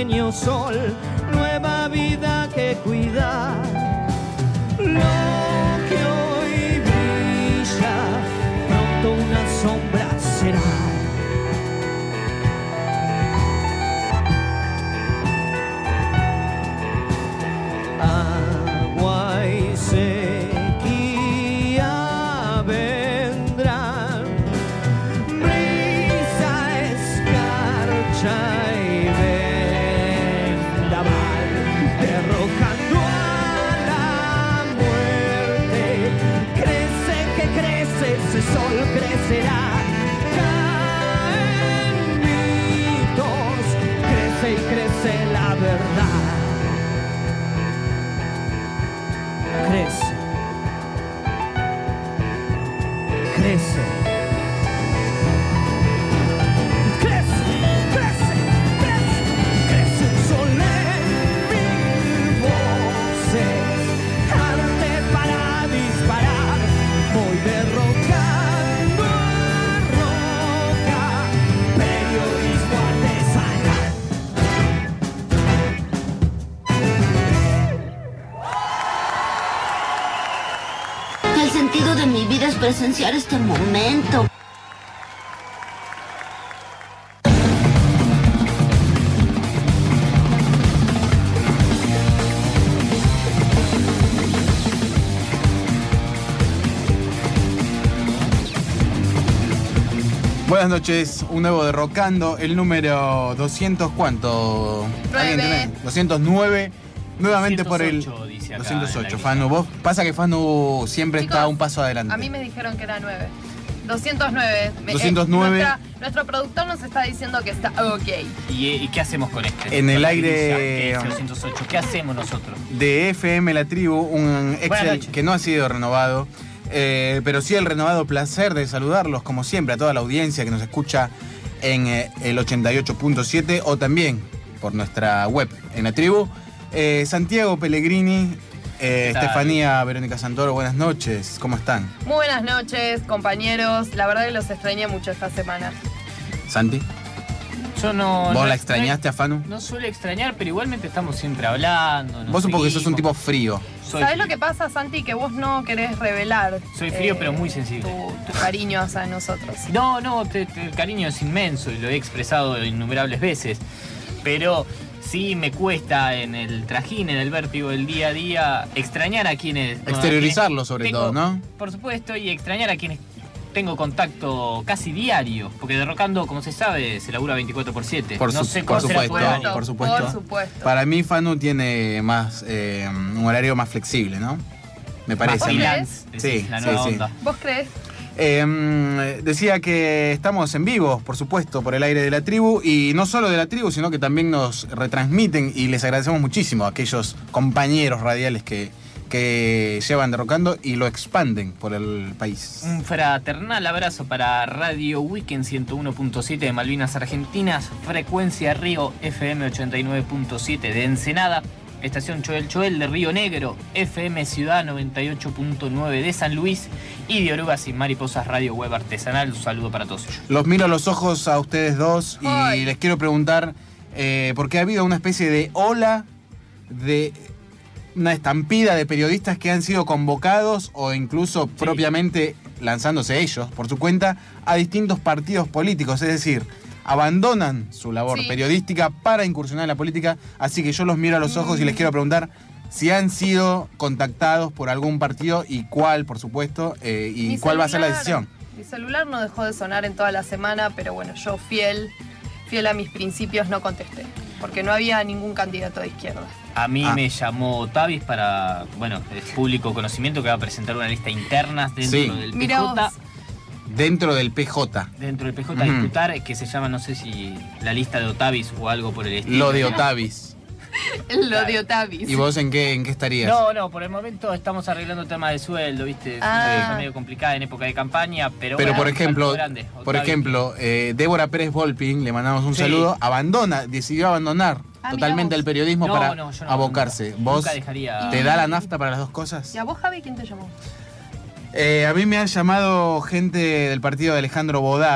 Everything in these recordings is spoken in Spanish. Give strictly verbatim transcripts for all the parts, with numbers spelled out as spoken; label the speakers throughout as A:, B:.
A: pequeño sol, nueva vida que cuidar. Lo que hoy brilla, pronto una sombra será. Agua y sequía vendrán, brisa, escarcha y vendaval, derrocando a la muerte. Crece que crece, ese sol crecerá. Caen mitos, crece y crece la verdad. Crece, crece, crece, crece, crece, crece el sol en mil voces, arte para disparar, voy derrocando a roca, periodismo artesanal.
B: El sentido de mi vida es presenciar este momento.
C: Buenas noches, un nuevo Derrocando, el número doscientos, ¿cuánto? ¿Alguien tiene? doscientos nueve, nuevamente por el
D: doscientos ocho, dice acá
C: doscientos
D: en la
C: ocho.
D: guía.
C: Fanu, vos pasa que Fanu siempre
E: Chicos,
C: está un paso adelante.
E: A mí me dijeron que era nueve. doscientos nueve. Me-
C: doscientos nueve.
E: nuestra- nuestro productor nos está diciendo que está ok.
D: ¿Y, ¿Y qué hacemos con este?
C: En el
D: Con la
C: aire-
D: divisa, que es doscientos ocho. ¿Qué hacemos nosotros?
C: De F M La Tribu, un Excel
D: noches.
C: que no ha sido renovado, eh, pero sí el renovado placer de saludarlos, como siempre, a toda la audiencia que nos escucha en eh, el ochenta y ocho punto siete o también por nuestra web en La Tribu. Eh, Santiago Pellegrini, eh,
D: ¿Qué tal?
C: Estefanía Verónica Santoro, buenas noches, ¿cómo están?
E: Muy buenas noches, compañeros. La verdad que los extrañé mucho esta semana.
C: Santi,
D: Yo no...
C: ¿vos
D: no
C: la
D: extra-
C: extrañaste a Fanu?
D: No suele extrañar, pero igualmente estamos siempre hablando. nos
C: Vos un poco que sos un
D: seguimos.
C: tipo frío.
D: Soy
E: ¿Sabés
D: frío.
E: lo que pasa, Santi? Que vos no querés revelar.
D: Soy frío,
E: eh,
D: pero muy sensible.
E: Tu, tu cariño hacia nosotros.
D: No, no, te- te- el cariño es inmenso y lo he expresado innumerables veces. Pero sí me cuesta en el trajín, en el vértigo del día a día, extrañar a quienes... no, a
C: Exteriorizarlo
D: quienes
C: sobre
D: tengo-
C: todo, ¿no?
D: Por supuesto, y extrañar a quienes tengo contacto casi diario. Porque Derrocando, como se sabe, se labura veinticuatro por siete.
C: Por,
D: no
C: su-
D: sé
C: por
D: cómo será
C: supuesto,
D: tu horario.
C: por supuesto.
E: Por supuesto.
C: Para mí Fanu tiene más eh, un horario más flexible, ¿no? Me
D: Más
C: parece. a mí.
D: freelance,
C: Sí,
D: es la
C: sí,
D: nueva
C: sí.
D: onda.
E: ¿Vos crees?
C: Eh, decía que estamos en vivo, por supuesto, por el aire de La Tribu, y no solo de La Tribu, sino que también nos retransmiten, y les agradecemos muchísimo a aquellos compañeros radiales que, que llevan Derrocando y lo expanden por el país.
D: Un fraternal abrazo para Radio Weekend ciento uno punto siete de Malvinas Argentinas, Frecuencia Río F M ochenta y nueve punto siete de Ensenada, Estación Choel Choel de Río Negro, F M Ciudad noventa y ocho punto nueve de San Luis y de Orugas y Mariposas Radio Web Artesanal. Un saludo para todos ellos.
C: Los miro a los ojos a ustedes dos y
E: Ay.
C: les quiero preguntar, eh, porque ha habido una especie de ola de una estampida de periodistas que han sido convocados o incluso
D: Sí.
C: propiamente lanzándose ellos por su cuenta a distintos partidos políticos, es decir, abandonan su labor
E: Sí.
C: periodística para incursionar en la política, así que yo los miro a los ojos y les quiero preguntar si han sido contactados por algún partido y cuál, por supuesto, eh, y
E: Mi
C: cuál va a ser la
E: celular-
C: decisión.
E: Mi celular no dejó de sonar en toda la semana, pero bueno, yo fiel, fiel a mis principios no contesté, porque no había ningún candidato de izquierda.
D: A mí
C: Ah.
D: me llamó Tavis para, bueno, es público conocimiento que va a presentar una lista interna dentro
C: Sí.
D: del
E: Mirá
D: P J.
E: vos.
C: Dentro del P J.
D: Dentro del P J a
C: Ujú.
D: disputar, que se llama, no sé si la lista de Otavis o algo por el estilo.
C: Lo de Otavis.
E: Lo de Otavis.
C: ¿Y vos en qué, en qué estarías?
D: No, no, por el momento estamos arreglando el tema de sueldo, ¿viste? Es una
E: Ah.
D: cosa medio complicada en época de campaña, pero
C: Pero
D: bueno,
C: por
D: un
C: ejemplo,
D: salto grande.
C: por
D: Otavis.
C: ejemplo, eh, Débora Pérez Volpin, le mandamos un
D: Sí.
C: saludo, abandona, decidió abandonar
E: Ah,
C: totalmente
E: mirá vos.
C: el periodismo
D: No,
C: para
D: no, yo no,
C: abocarse.
D: nunca,
C: ¿Vos
D: nunca dejaría...
C: te da la nafta para las dos cosas?
E: ¿Y a vos, Javi, quién te llamó?
C: Eh, a mí me han llamado gente del partido de Alejandro Bodart,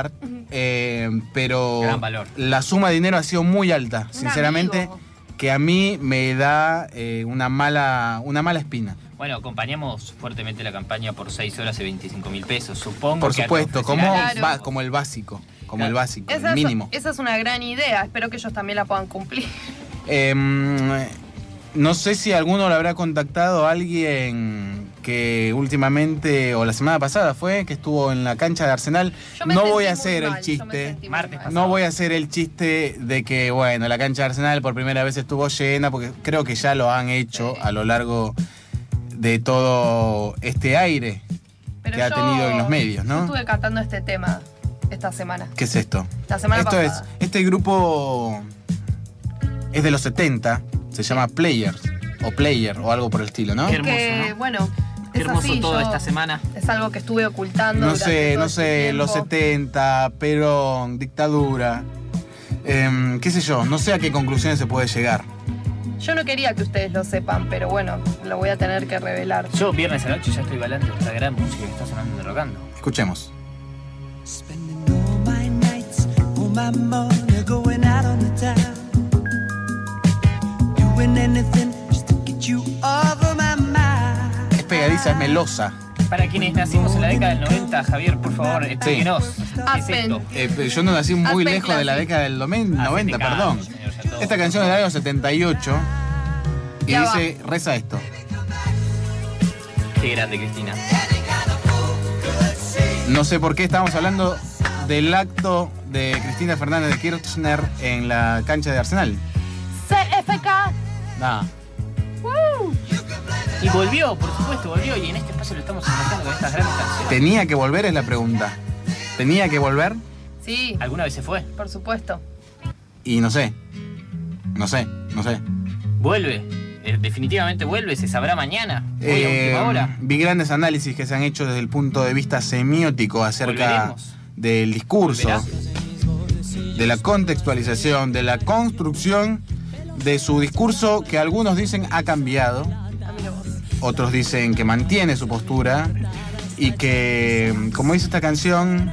C: eh, pero
D: Gran valor.
C: la suma de dinero ha sido muy alta, sinceramente,
E: amigo.
C: que a mí me da eh, una mala una mala espina.
D: Bueno, acompañamos fuertemente la campaña por seis horas y veinticinco mil pesos, supongo.
C: Por
D: que
C: supuesto, como,
E: Claro.
C: va- como el básico, como
D: Claro.
C: el básico,
E: Esa
C: el
E: es,
C: mínimo.
E: esa es una gran idea. Espero que ellos también la puedan cumplir.
C: Eh, no sé si alguno le habrá contactado a alguien que últimamente, o la semana pasada fue, que estuvo en la cancha de Arsenal.
E: Yo me
C: No
E: sentí
C: voy a
E: muy
C: hacer el
E: mal, yo me
C: chiste.
E: sentí muy
D: Martes
E: mal.
C: No voy a hacer el chiste de que, bueno, la cancha de Arsenal por primera vez estuvo llena, porque creo que ya lo han hecho
E: Sí.
C: a lo largo de todo este aire
E: Pero
C: que ha
E: yo-
C: tenido en los medios,
E: Yo
C: ¿no?
E: estuve cantando este tema esta semana.
C: ¿Qué es esto?
E: La semana
C: Esto es,
E: pasada.
C: este grupo es de los setenta, se llama Players, o Player, o algo por el estilo, ¿no?
D: Qué
E: Es
D: hermoso,
E: que,
D: ¿no?
E: bueno,
D: Qué
E: es
D: hermoso
E: así,
D: todo
E: yo-
D: esta semana.
E: Es algo que estuve ocultando.
C: No
E: durante
C: sé,
E: todo
C: no
E: este
C: sé,
E: tiempo.
C: los setenta, Perón, dictadura, em, qué sé yo, no sé a qué conclusiones se puede llegar.
E: Yo no quería que ustedes lo sepan, pero bueno, lo voy a tener que revelar.
D: Yo viernes a la noche ya estoy bailando esta gran música que está sonando de Rocando.
C: Escuchemos.
A: Spending all my nights, all my money going out on the town. Doing anything just to get you over my mind.
C: Es pegadiza, es melosa.
D: Para quienes nacimos en la década del noventa, Javier, por favor, explíquenos. ¿Qué es
E: Aspen.
D: esto?
C: Eh, yo no nací muy
E: Aspen
C: lejos de la
E: Classic.
C: década del noven-
D: Ah,
C: noventa,
D: se te cae,
C: perdón.
D: señor, ya todo.
C: Esta canción es del año setenta y ocho y
E: Ya
C: dice, reza esto.
D: Qué grande, Cristina.
C: No sé por qué estábamos hablando del acto de Cristina Fernández de Kirchner en la cancha de Arsenal.
E: C F K.
C: Nah.
D: Y volvió, por supuesto, volvió. Y en este espacio lo estamos enmarcando con estas grandes canciones.
C: ¿Tenía que volver? Es la pregunta. ¿Tenía que volver?
E: Sí,
D: ¿Alguna vez se fue?
E: por supuesto.
C: Y no sé. No sé, no sé.
D: Vuelve. Eh, definitivamente vuelve. Se sabrá mañana. Hoy a
C: Eh,
D: última hora.
C: vi grandes análisis que se han hecho desde el punto de vista semiótico acerca
D: Volveremos.
C: del discurso,
D: Volverá.
C: de la contextualización, de la construcción de su discurso, que algunos dicen ha cambiado,
E: Ah, mira vos.
C: otros dicen que mantiene su postura y que, como dice esta canción,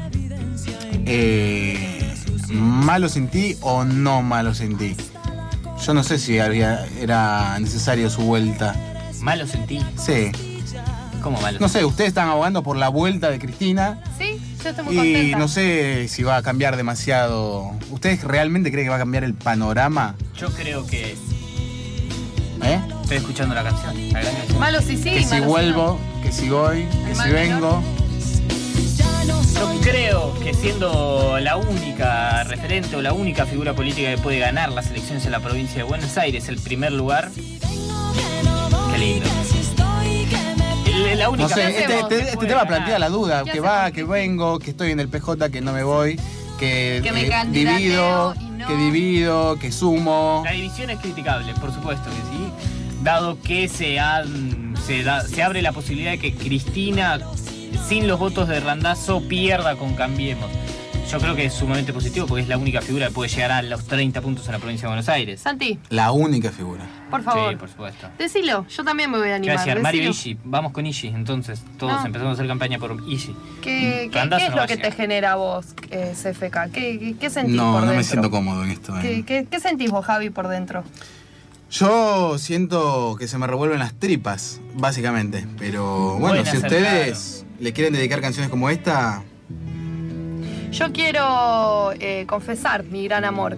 C: eh, malo sin ti o no malo sin ti. Yo no sé si había, era necesario su vuelta.
D: Malo sentí.
C: Sí.
D: ¿Cómo malo?
C: No sé, ustedes están abogando por la vuelta de Cristina
E: Sí, yo estoy muy
C: y
E: contenta.
C: no sé si va a cambiar demasiado. ¿Ustedes realmente creen que va a cambiar el panorama?
D: Yo creo que.
C: ¿Eh?
D: Estoy escuchando la canción. La gran canción.
E: Malo sí, sí.
C: Que si
E: malo sí,
C: vuelvo, que si voy, que
E: El
C: si
E: mal
C: vengo.
D: Yo creo que siendo la única referente o la única figura política que puede ganar las elecciones en la provincia de Buenos Aires, el primer lugar. Qué lindo. El- La única.
C: No sé,
E: ¿Qué
C: este,
E: hacemos?
C: este-
D: que
C: este
D: puede
C: tema
D: ganar.
C: plantea la duda,
E: ¿Qué
C: que va,
E: hacemos?
C: que vengo, que estoy en el P J, que no me voy, que,
E: Que me
C: eh,
E: candidateo
C: divido,
E: y no.
C: que divido, que sumo.
D: La división es criticable, por supuesto que sí, dado que se, han- se, da- se abre la posibilidad de que Cristina, sin los votos de Randazzo, pierda con Cambiemos. Yo creo que es sumamente positivo porque es la única figura que puede llegar a los treinta puntos en la provincia de Buenos Aires.
E: Santi,
C: La única figura.
E: por favor.
D: Sí, por supuesto.
E: Decilo, yo también me voy a
D: ¿Qué va a
E: animar.
D: decir? Mario
E: decilo.
D: Ishi, vamos con Ishi, entonces todos
E: No.
D: empezamos a hacer campaña por Ishi.
E: ¿Qué, qué-
D: Randazzo
E: qué es
D: no
E: lo
D: va a
E: que te
D: llegar.
E: genera a vos, eh, C F K? ¿Qué, qué, qué sentís
C: No,
E: por
C: no
E: dentro?
C: me siento cómodo en esto. eh.
E: ¿Qué, qué, qué sentís vos, Javi, por dentro?
C: Yo siento que se me revuelven las tripas, básicamente. Pero bueno,
D: Buen
C: si
D: acercado.
C: ustedes le quieren dedicar canciones como esta,
E: Yo quiero eh, confesar mi gran amor.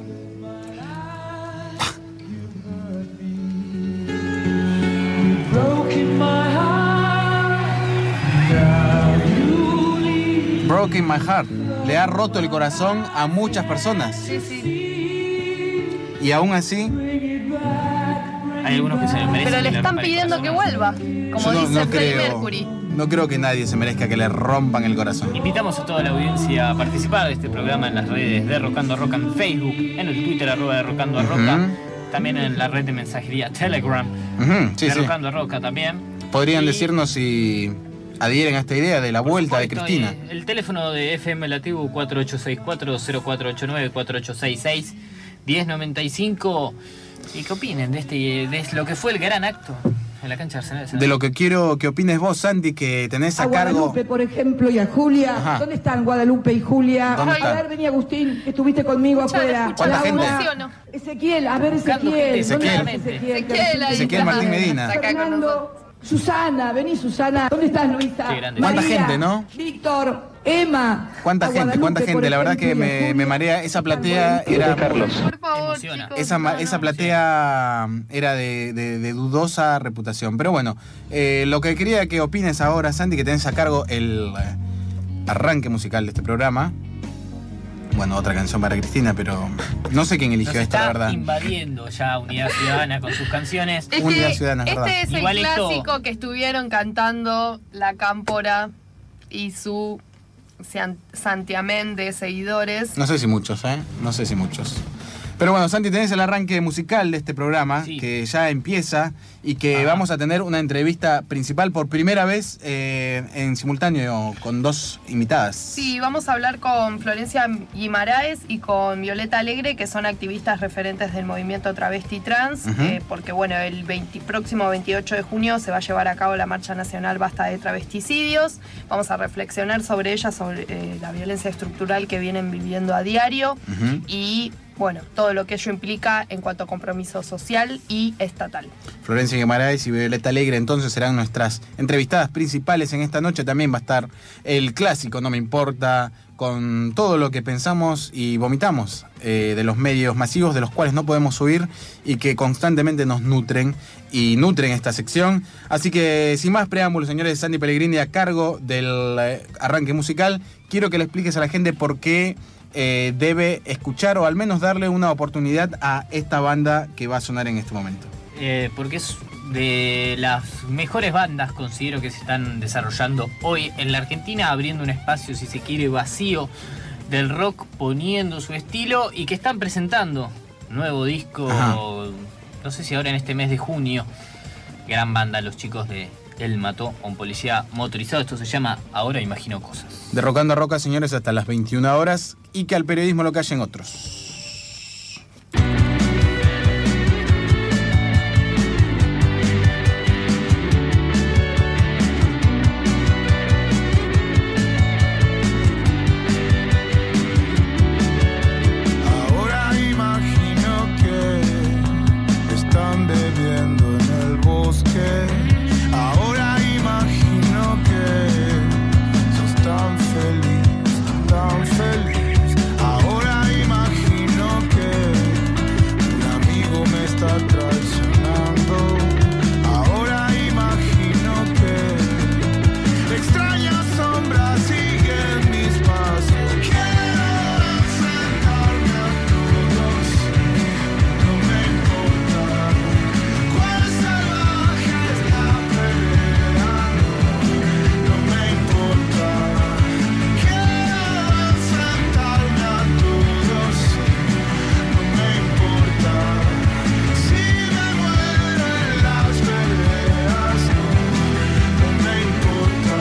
C: Broken My Heart le ha roto el corazón a muchas personas.
E: Sí, sí.
C: Y aún así,
D: Hay algunos que se lo merecen.
E: Pero le
D: y
E: están
D: rompan el
E: pidiendo que
D: corazón.
E: vuelva, como
C: yo no,
E: dice
C: no
E: Freddie
C: creo,
E: Mercury.
C: no creo que nadie se merezca que le rompan el corazón.
D: Invitamos a toda la audiencia a participar de este programa en las redes de Rocando a Roca en Facebook, en el Twitter arroba de Rocando a Roca,
C: Ujú.
D: también en la red de mensajería Telegram
C: Ujú, sí,
D: de
C: sí.
D: Rocando a Roca también.
C: Podrían
D: Y,
C: decirnos si adhieren a esta idea de la
D: por
C: vuelta de
D: supuesto,
C: Cristina.
D: eh, El teléfono de F M La Tribu cuatro ocho seis cuatro, cero cuatro ocho nueve, cuatro ocho seis seis, uno cero nueve cinco. ¿Y qué opinen de este de lo que fue el gran acto en la cancha de Arsenal.
C: De lo que quiero que opines vos, Santi, que tenés a,
F: a
C: cargo...
F: Guadalupe, por ejemplo, y a Julia.
C: Ajá.
F: ¿Dónde están Guadalupe y Julia?
C: ¿Dónde
F: A
C: están?
F: ver, vení Agustín, que estuviste conmigo
E: Escucha,
F: afuera.
E: escucha,
C: ¿Cuánta
F: Laura,
C: gente?
E: emociono.
F: Ezequiel, a ver
D: Buscando
F: Ezequiel.
D: gente.
F: ¿Dónde
C: Ezequiel.
F: estás, Ezequiel?
E: Ezequiel, ahí
C: Ezequiel
E: está.
C: Martín Medina.
E: Está acá con nosotros.
F: Fernando, Susana, vení Susana. ¿Dónde estás, Luisa?
D: Qué grande.
C: ¿Cuánta
F: María,
C: gente, no?
F: Víctor, Emma.
C: ¿Cuánta
F: a
C: gente?
F: Guadalupe,
C: ¿Cuánta
F: por
C: gente? La verdad que
F: ejemplo, y a
C: me,
F: Julia.
C: me marea. Esa platea era...
E: Por favor,
D: Emociona.
E: chicos.
C: Esa, ma-
E: no,
C: esa
E: no.
C: platea era de, de- de dudosa reputación. Pero bueno, eh, lo que quería que opines ahora, Santi, que tenés a cargo el eh, arranque musical de este programa. Bueno, otra canción para Cristina, pero no sé quién eligió
D: Nos
C: esta, la
D: está
C: verdad.
D: invadiendo ya Unidad Ciudadana con sus canciones.
E: Es
C: Un
E: que
C: día ciudadana, es verdad.
E: este es
D: Igual
E: el
D: esto-
E: clásico que estuvieron cantando la Cámpora y su san- santiamén de seguidores.
C: No sé si muchos, ¿eh? No sé si muchos. Pero bueno, Santi, tenés el arranque musical de este programa,
D: Sí.
C: que ya empieza y que
D: Ajá.
C: vamos a tener una entrevista principal por primera vez eh, en simultáneo con dos invitadas.
E: Sí, vamos a hablar con Florencia Guimaraes y con Violeta Alegre, que son activistas referentes del movimiento travesti trans,
C: Ujú.
E: eh, porque bueno, el veinte próximo veintiocho de junio se va a llevar a cabo la Marcha Nacional Basta de Travesticidios. Vamos a reflexionar sobre ella, sobre eh, la violencia estructural que vienen viviendo a diario
C: Ujú.
E: y bueno, todo lo que ello implica en cuanto a compromiso social y estatal.
C: Florencia Guimaraes y Violeta Alegre entonces serán nuestras entrevistadas principales en esta noche. También va a estar el clásico No Me Importa, con todo lo que pensamos y vomitamos eh, de los medios masivos de los cuales no podemos huir y que constantemente nos nutren y nutren esta sección. Así que sin más preámbulos, señores, Santi Pellegrini a cargo del eh, arranque musical, quiero que le expliques a la gente por qué eh, debe escuchar o al menos darle una oportunidad a esta banda que va a sonar en este momento.
D: Eh, porque es de las mejores bandas, considero, que se están desarrollando hoy en la Argentina, abriendo un espacio, si se quiere, vacío del rock, poniendo su estilo y que están presentando nuevo disco,
C: Ajá.
D: no sé si ahora en este mes de junio. Gran banda, los chicos de Él mató a un policía motorizado. Esto se llama Ahora Imagino Cosas.
C: Derrocando a Roca, señores, hasta las veintiuna horas y que al periodismo lo callen otros.
G: Ahora imagino que están bebiendo en el bosque. Ahora imagino que sos tan feliz, tan feliz. Ahora imagino que un amigo me está traicionando. Ahora imagino que extrañas sombras siguen mis pasos. Quiero enfrentarme a todos, no me importa cuál salvaje está peleando, no me importa. Quiero enfrentarme a todos, no me importa. Si me muero en las peleas, no, no me importa.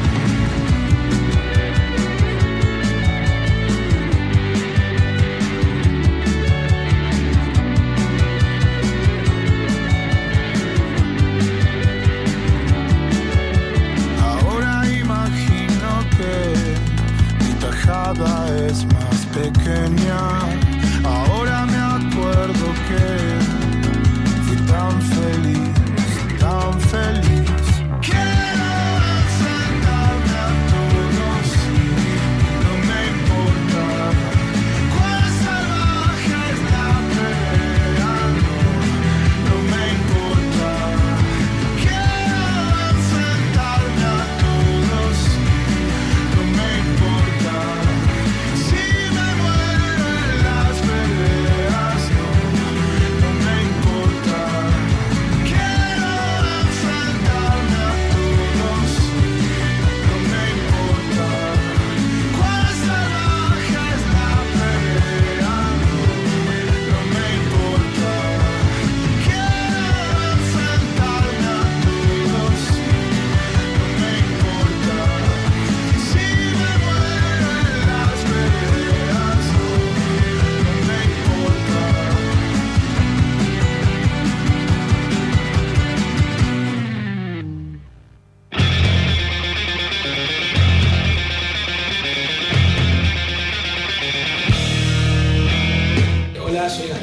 G: Ahora imagino que mi tajada es más pequeña. Ahora me acuerdo que fui tan feliz, tan feliz. Quiero enfrentarme a todos, no me importa cuál salvaje está peleando, no me importa. Quiero enfrentarme a todos, no me importa. Si me muero en las peleas, no,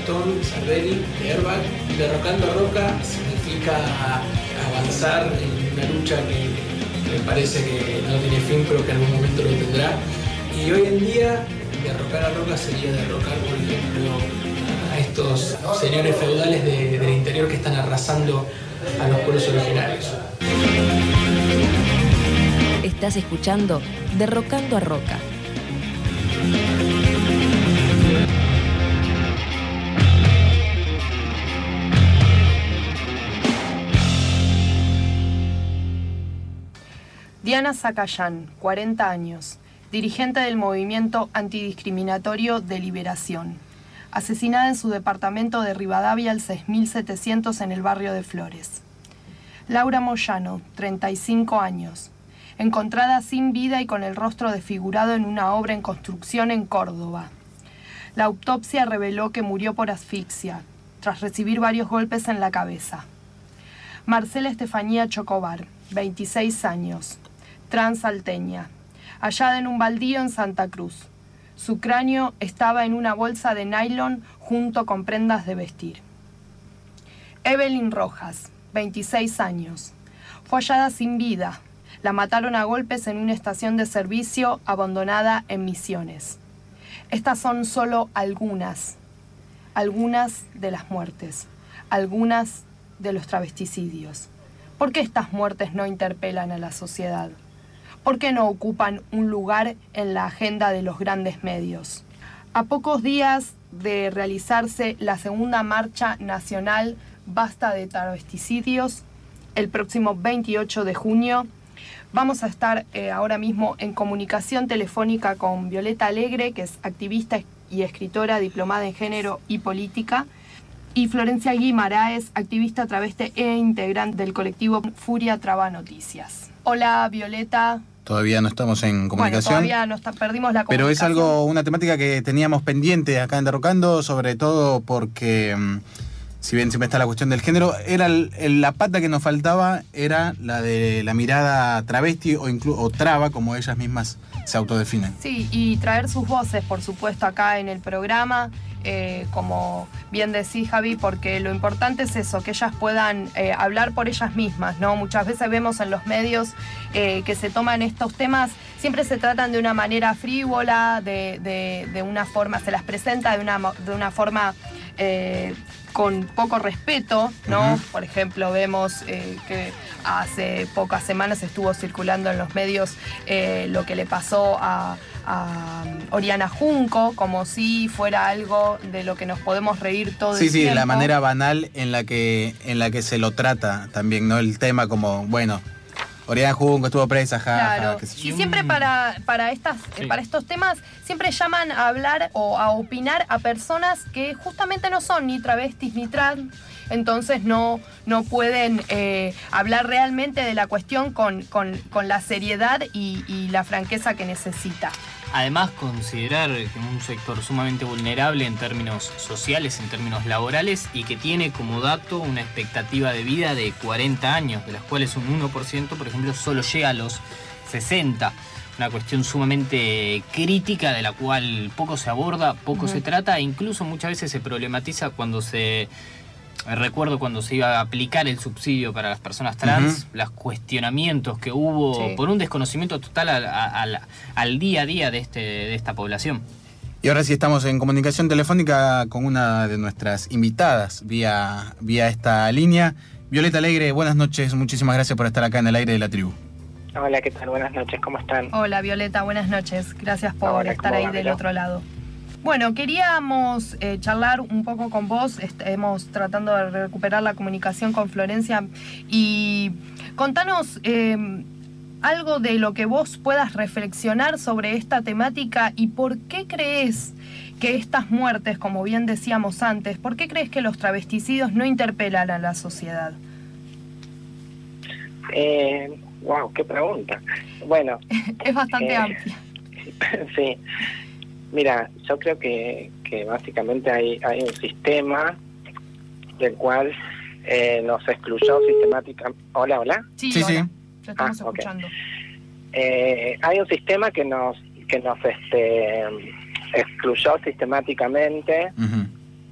H: Gastón Sardelli, de Airbag. Derrocando a Roca significa avanzar en una lucha que me parece que no tiene fin, pero que en algún momento lo tendrá. Y hoy en día, derrocar a Roca sería derrocar, por ejemplo, a estos señores feudales de, del interior que están arrasando a los pueblos originarios.
I: Estás escuchando Derrocando a Roca.
E: Diana Zacayán, cuarenta años, dirigente del movimiento antidiscriminatorio de Liberación, asesinada en su departamento de Rivadavia al seis mil setecientos en el barrio de Flores. Laura Moyano, treinta y cinco años, encontrada sin vida y con el rostro desfigurado en una obra en construcción en Córdoba. La autopsia reveló que murió por asfixia, tras recibir varios golpes en la cabeza. Marcela Estefanía Chocobar, veintiséis años, transalteña, hallada en un baldío en Santa Cruz. Su cráneo estaba en una bolsa de nylon junto con prendas de vestir. Evelyn Rojas, veintiséis años, fue hallada sin vida. La mataron a golpes en una estación de servicio abandonada en Misiones. Estas son solo algunas, algunas de las muertes, algunas de los travesticidios. ¿Por qué estas muertes no interpelan a la sociedad? ¿Por qué no ocupan un lugar en la agenda de los grandes medios? A pocos días de realizarse la segunda marcha nacional Basta de Travesticidios, el próximo veintiocho de junio, vamos a estar eh, ahora mismo en comunicación telefónica con Violeta Alegre, que es activista y escritora diplomada en género y política, y Florencia Guimaraes, activista travesti e integrante del colectivo Furia Traba Noticias. Hola, Violeta.
C: Todavía no estamos en comunicación.
E: Bueno, todavía no está, perdimos la comunicación.
C: Pero es algo, una temática que teníamos pendiente acá en Derrocando, sobre todo porque, si bien siempre está la cuestión del género, era el, el, la pata que nos faltaba era la de la mirada travesti o, inclu, o traba, como ellas mismas se autodefinen.
E: Sí, y traer sus voces, por supuesto, acá en el programa. Eh, como bien decís, Javi, porque lo importante es eso, que ellas puedan eh, hablar por ellas mismas, ¿no? Muchas veces vemos en los medios eh, que se toman estos temas, siempre se tratan de una manera frívola, de, de, de una forma, se las presenta de una, de una forma eh, con poco respeto, ¿no? Uh-huh. Por ejemplo, vemos eh, que hace pocas semanas estuvo circulando en los medios eh, lo que le pasó a a Oriana Junco, como si fuera algo de lo que nos podemos reír todo
C: sí,
E: el
C: sí,
E: tiempo.
C: Sí, sí, la manera banal en la que en la que se lo trata también, ¿no? El tema como, bueno, Oriana Junco estuvo presa, ja,
E: claro.
C: ja, que
E: Y siempre para, para, estas, sí. para estos temas, siempre llaman a hablar o a opinar a personas que justamente no son ni travestis ni trans, entonces no, no pueden eh, hablar realmente de la cuestión con, con, con la seriedad y, y la franqueza que necesita.
D: Además, considerar que un sector sumamente vulnerable en términos sociales, en términos laborales, y que tiene como dato una expectativa de vida de cuarenta años, de las cuales un uno por ciento, por ejemplo, solo llega a los sesenta. Una cuestión sumamente crítica de la cual poco se aborda, poco uh-huh. se trata, e incluso muchas veces se problematiza cuando se... Recuerdo cuando se iba a aplicar el subsidio para las personas trans, uh-huh. los cuestionamientos que hubo sí. por un desconocimiento total al, al, al día a día de, este, de esta población.
C: Y ahora sí estamos en comunicación telefónica con una de nuestras invitadas vía, vía esta línea. Violeta Alegre, buenas noches, muchísimas gracias por estar acá en el aire de la tribu.
J: Hola, ¿qué tal? Buenas noches, ¿cómo están?
E: Hola, Violeta, buenas noches, gracias por
J: Hola,
E: estar ahí del otro lado. Bueno, queríamos eh, charlar un poco con vos, estamos tratando de recuperar la comunicación con Florencia y contanos eh, algo de lo que vos puedas reflexionar sobre esta temática y por qué crees que estas muertes, como bien decíamos antes, ¿por qué crees que los travesticidios no interpelan a la sociedad?
J: Eh, wow, qué pregunta. Bueno.
E: Es bastante
J: eh,
E: amplia.
J: Sí. Mira, yo creo que, que básicamente hay, hay un sistema del cual eh, nos excluyó sistemáticamente. Hola, hola.
E: Sí, sí, hola. Lo estamos
J: ah,
E: escuchando.
J: Okay. Eh, hay un sistema que nos que nos este excluyó sistemáticamente uh-huh.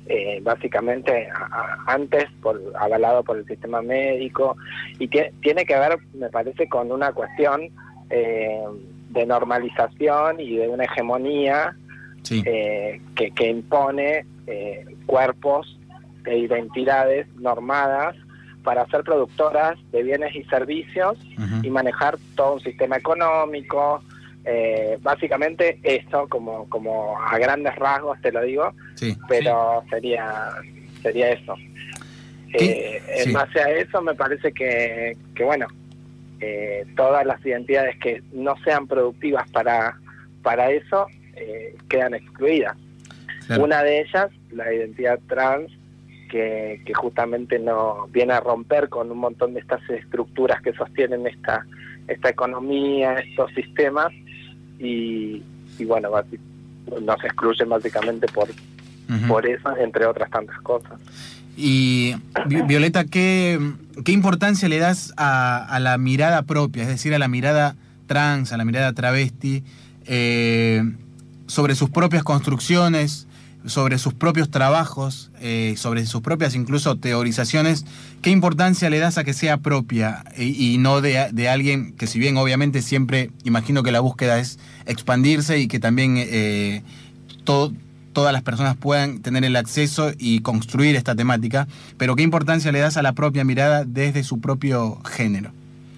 J: eh, básicamente a, a, antes por, avalado por el sistema médico, y tie, tiene que ver, me parece, con una cuestión eh, de normalización y de una hegemonía sí. eh, que, que impone eh, cuerpos e identidades normadas para ser productoras de bienes y servicios uh-huh. y manejar todo un sistema económico. Eh, básicamente eso, como como a grandes rasgos te lo digo, sí, pero sí. sería sería eso. Eh, en sí. base a eso me parece que, que bueno, eh, todas las identidades que no sean productivas para, para eso eh, quedan excluidas. Claro. Una de ellas, la identidad trans, que, que justamente no viene a romper con un montón de estas estructuras que sostienen esta, esta economía, estos sistemas, y, y bueno, nos excluyen básicamente por, uh-huh. por eso, entre otras tantas cosas.
C: Y Violeta, ¿qué, qué importancia le das a, a la mirada propia, es decir, a la mirada trans, a la mirada travesti, eh, sobre sus propias construcciones, sobre sus propios trabajos, eh, sobre sus propias incluso teorizaciones? ¿Qué importancia le das a que sea propia y, y no de, de alguien que, si bien obviamente siempre imagino que la búsqueda es expandirse y que también eh, todo, todas las personas puedan tener el acceso y construir esta temática, pero qué importancia le das a la propia mirada desde su propio género?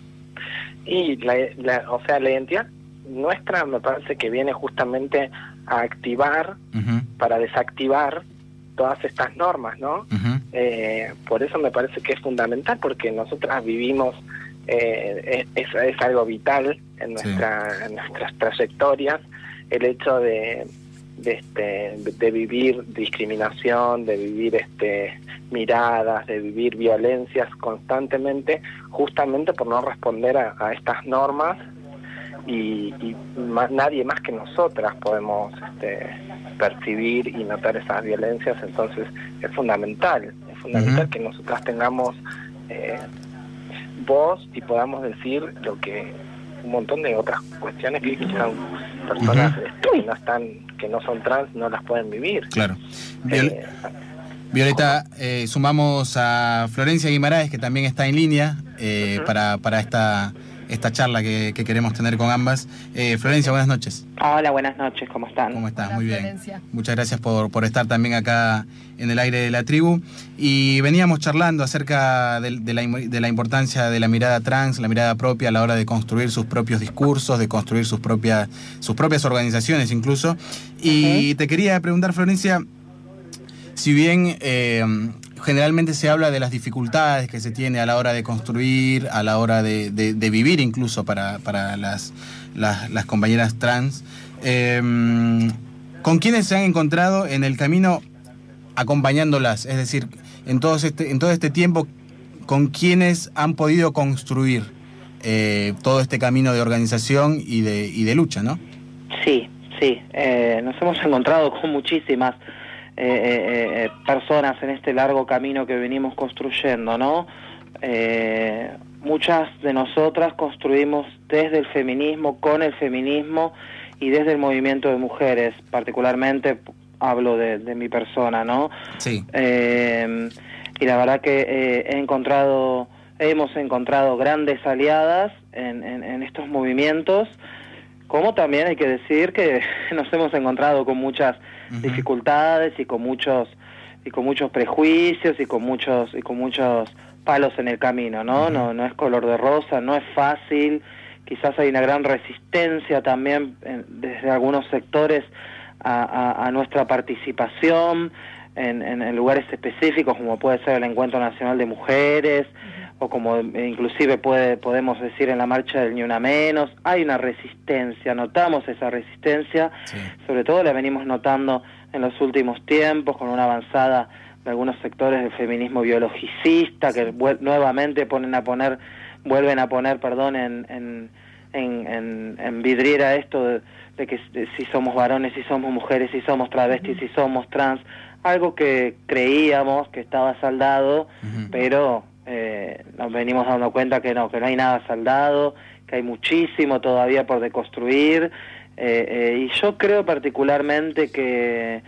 J: Y la, la, o sea, la identidad nuestra me parece que viene justamente a activar uh-huh. para desactivar todas estas normas, ¿no? Uh-huh. Eh, por eso me parece que es fundamental, porque nosotras vivimos, eh, es, es algo vital en, nuestra, sí. en nuestras trayectorias, el hecho de, de, este, de vivir discriminación, de vivir este, miradas, de vivir violencias constantemente, justamente por no responder a, a estas normas. Y, y más, nadie más que nosotras podemos este, percibir y notar esas violencias. Entonces es fundamental, es fundamental uh-huh. que nosotras tengamos eh, voz y podamos decir lo que un montón de otras cuestiones que quizás personas uh-huh. este, que no están, que no son trans, no las pueden vivir.
C: Claro. Viol- eh, Violeta, eh, sumamos a Florencia Guimaraes, que también está en línea eh, uh-huh. para, para esta esta charla que, que queremos tener con ambas. Eh, Florencia, buenas noches.
K: Hola, buenas noches, ¿cómo están?
C: ¿Cómo estás?
E: Hola,
C: muy bien.
E: Florencia.
C: Muchas gracias por, por estar también acá en el aire de la tribu. Y veníamos charlando acerca de, de, la, de la importancia de la mirada trans, la mirada propia a la hora de construir sus propios discursos, de construir sus propias, sus propias organizaciones incluso. Y uh-huh. te quería preguntar, Florencia, si bien eh, generalmente se habla de las dificultades que se tiene a la hora de construir, a la hora de, de, de vivir incluso para, para las, las, las compañeras trans, eh, ¿con quiénes se han encontrado en el camino acompañándolas? Es decir, en todo este, en todo este tiempo, ¿con quiénes han podido construir eh, todo este camino de organización y de, y de lucha, no?
K: Sí, sí, eh, nos hemos encontrado con muchísimas Eh, eh, personas en este largo camino que venimos construyendo, ¿no? Eh, muchas de nosotras construimos desde el feminismo, con el feminismo y desde el movimiento de mujeres, particularmente hablo de, de mi persona, ¿no?
C: Sí.
K: Eh, y la verdad que eh, he encontrado, hemos encontrado grandes aliadas en, en, en estos movimientos, como también hay que decir que nos hemos encontrado con muchas uh-huh. dificultades y con muchos y con muchos prejuicios y con muchos y con muchos palos en el camino, ¿no? Uh-huh. No no es color de rosa, no es fácil. Quizás hay una gran resistencia también en, desde algunos sectores a, a, a nuestra participación en, en, en lugares específicos, como puede ser el Encuentro Nacional de Mujeres, o como inclusive puede podemos decir en la marcha del Ni Una Menos. Hay una resistencia, notamos esa resistencia, sí. Sobre todo la venimos notando en los últimos tiempos, con una avanzada de algunos sectores del feminismo biologicista, sí. que vu- nuevamente ponen a poner, vuelven a poner, perdón, en, en, en, en, en vidriera esto de, de que de, si somos varones, si somos mujeres, si somos travestis, uh-huh. si somos trans, algo que creíamos que estaba saldado, uh-huh. pero Eh, nos venimos dando cuenta que no, que no hay nada saldado, que hay muchísimo todavía por deconstruir, eh, eh, y yo creo particularmente que,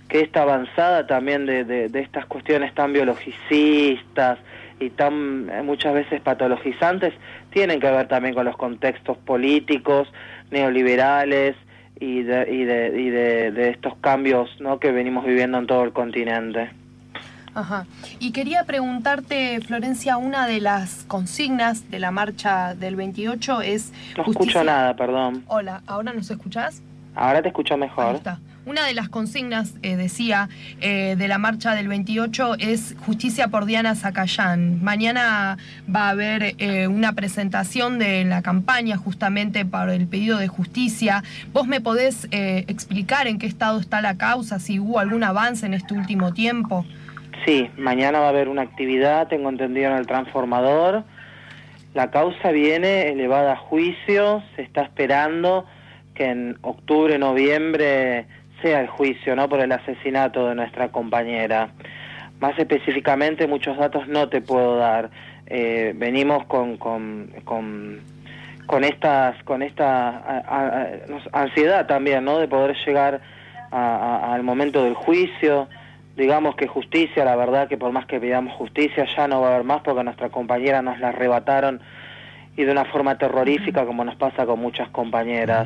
K: que esta avanzada también de, de, de estas cuestiones tan biologicistas y tan eh, muchas veces patologizantes, tienen que ver también con los contextos políticos, neoliberales y de, y de, y de, de estos cambios, ¿no?, que venimos viviendo en todo el continente.
E: Ajá. Y quería preguntarte, Florencia, una de las consignas de la marcha del veintiocho es...
K: No
E: justicia...
K: escucho nada, perdón.
E: Hola, ¿ahora nos escuchás?
K: Ahora te escucho mejor.
E: Ahí está. Una de las consignas, eh, decía, eh, de la marcha del veintiocho es justicia por Diana Zacayán. Mañana va a haber eh, una presentación de la campaña justamente para el pedido de justicia. ¿Vos me podés eh, explicar en qué estado está la causa, si hubo algún avance en este último tiempo?
K: Sí, mañana va a haber una actividad, tengo entendido, en el Transformador. La causa viene elevada a juicio, se está esperando que en octubre, noviembre sea el juicio, ¿no?, por el asesinato de nuestra compañera. Más específicamente, muchos datos no te puedo dar. Eh, venimos con, con, con, con estas, con esta a, a, a, ansiedad también, ¿no?, de poder llegar a, a, al momento del juicio. Digamos que justicia, la verdad que por más que pidamos justicia ya no va a haber más, porque a nuestra compañera nos la arrebataron y de una forma terrorífica, como nos pasa con muchas compañeras,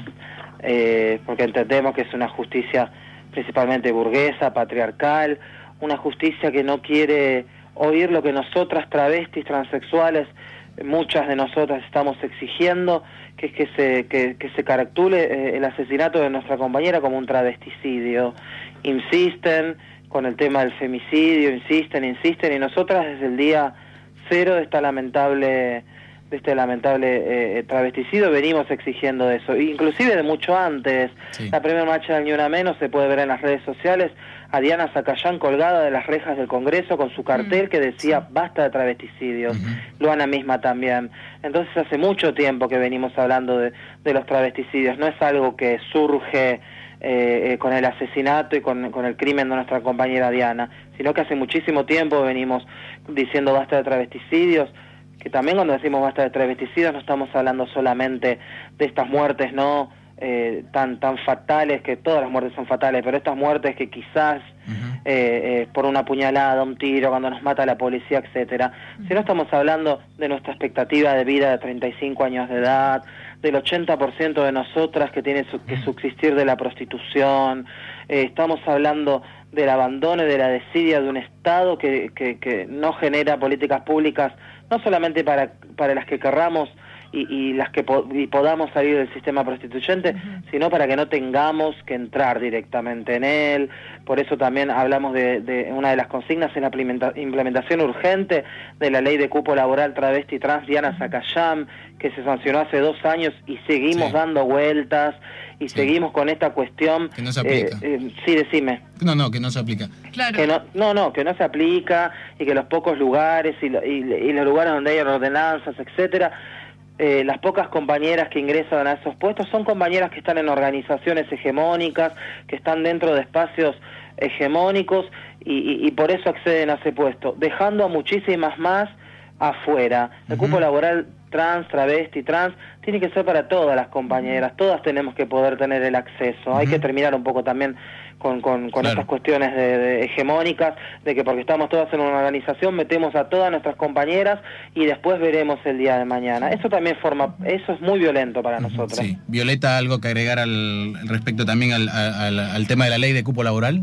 K: eh, porque entendemos que es una justicia principalmente burguesa, patriarcal, una justicia que no quiere oír lo que nosotras, travestis, transexuales, muchas de nosotras estamos exigiendo, que es que se, que, que se caracterice eh, el asesinato de nuestra compañera como un travesticidio. Insisten con el tema del femicidio, insisten, insisten, y nosotras desde el día cero de esta lamentable, de este lamentable eh, travesticidio venimos exigiendo eso, inclusive de mucho antes. Sí. La primera marcha del Ni Una Menos se puede ver en las redes sociales, a Diana Zacayán colgada de las rejas del Congreso con su cartel que decía basta de travesticidios, uh-huh. Luana misma también. Entonces hace mucho tiempo que venimos hablando de, de los travesticidios, no es algo que surge Eh, eh, con el asesinato y con, con el crimen de nuestra compañera Diana, sino que hace muchísimo tiempo venimos diciendo basta de travesticidios, que también cuando decimos basta de travesticidios no estamos hablando solamente de estas muertes, ¿no?, eh, tan tan fatales, que todas las muertes son fatales, pero estas muertes que quizás uh-huh. eh, eh, por una puñalada, un tiro, cuando nos mata la policía, etcétera, uh-huh. si no estamos hablando de nuestra expectativa de vida de treinta y cinco años de edad, del ochenta por ciento de nosotras que tiene su, que subsistir de la prostitución, eh, estamos hablando del abandono y de la desidia de un Estado que, que, que no genera políticas públicas, no solamente para, para las que querramos y, y las que po y podamos salir del sistema prostituyente, uh-huh. sino para que no tengamos que entrar directamente en él. Por eso también hablamos de, de una de las consignas en la implementación urgente de la ley de cupo laboral travesti trans Diana Zacayán, que se sancionó hace dos años y seguimos sí. dando vueltas y sí. seguimos con esta cuestión.
C: Que no se aplica.
K: Eh, eh, sí, decime.
C: No, no, que no se aplica.
E: Claro.
K: Que no, no, no, que no se aplica y que los pocos lugares y, y, y los lugares donde hay ordenanzas, etcétera, Eh, las pocas compañeras que ingresan a esos puestos son compañeras que están en organizaciones hegemónicas, que están dentro de espacios hegemónicos y, y, y por eso acceden a ese puesto, dejando a muchísimas más afuera. El uh-huh. cupo laboral trans, travesti, trans, tiene que ser para todas las compañeras, todas tenemos que poder tener el acceso. Uh-huh. Hay que terminar un poco también con, con, con claro. estas cuestiones de, de hegemónicas, de que porque estamos todas en una organización metemos a todas nuestras compañeras y después veremos el día de mañana. Eso también forma, eso es muy violento para uh-huh. nosotros.
C: Sí. Violeta, ¿algo que agregar al respecto también al, al, al tema de la ley de cupo laboral?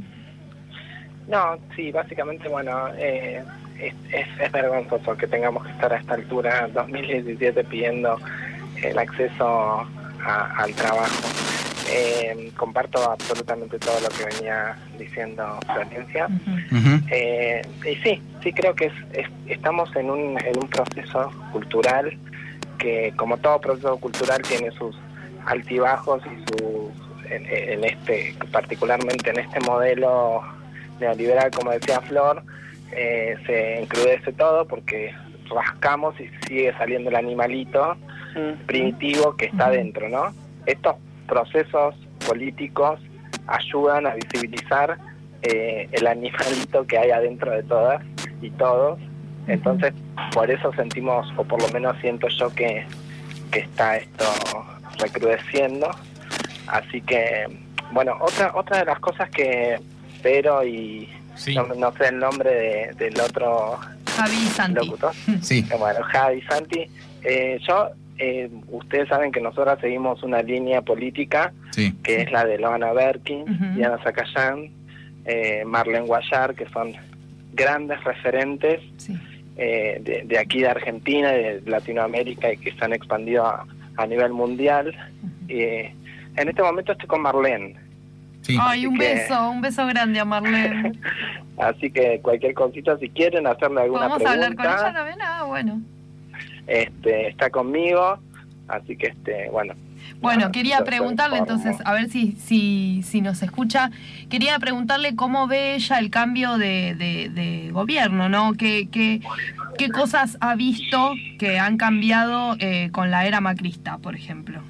J: No, sí, básicamente, bueno, eh, es, es, es vergonzoso que tengamos que estar a esta altura, dos mil diecisiete, pidiendo el acceso a, al trabajo. Eh, comparto absolutamente todo lo que venía diciendo Florencia. Uh-huh. eh, y sí, sí creo que es, es, estamos en un, en un proceso cultural que, como todo proceso cultural, tiene sus altibajos y sus, en, en este, particularmente en este modelo neoliberal, como decía Flor, eh, se encrudece todo porque rascamos y sigue saliendo el animalito uh-huh. primitivo que está uh-huh. dentro, ¿no? Estos procesos políticos ayudan a visibilizar eh, el animalito que hay adentro de todas y todos. Entonces, por eso sentimos, o por lo menos siento yo que, que está esto recrudeciendo. Así que, bueno, otra otra de las cosas que Vero y
C: sí.
J: no, no sé el nombre de, del otro
E: Javi Santi.
J: locutor.
C: Sí.
J: Bueno, Javi Santi. Eh, yo, eh, ustedes saben que nosotros seguimos una línea política
C: sí.
J: que es la de Loana Berkin,
E: Uh-huh.
J: Diana Zacayán, eh, Marlene Guayar, que son grandes referentes
E: Sí.
J: eh, de, de aquí de Argentina, de Latinoamérica y que se han expandido a, a nivel mundial. Eh, en este momento estoy con Marlene.
C: Sí.
E: Ay, un
J: que-
E: beso, un beso grande a Marlene.
J: Así que cualquier cosita, si quieren hacerle alguna
E: ¿Podemos
J: pregunta,
E: hablar con ella también? Ah, bueno.
J: este, está conmigo. Así que, este, bueno.
E: Bueno,
J: nada,
E: quería
J: yo
E: preguntarle
J: informo.
E: entonces, a ver si, si, si nos escucha, quería preguntarle cómo ve ella el cambio de, de, de gobierno, ¿no? ¿Qué, qué, qué cosas ha visto que han cambiado eh, con la era macrista, por ejemplo?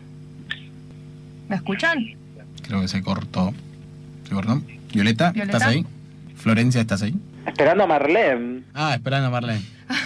E: ¿Me escuchan?
C: Creo que se cortó. ¿Se cortó? Violeta,
E: Violeta.
C: ¿estás ahí? Florencia, ¿estás ahí?
K: Esperando a Marlene.
C: Ah, esperando a Marlene.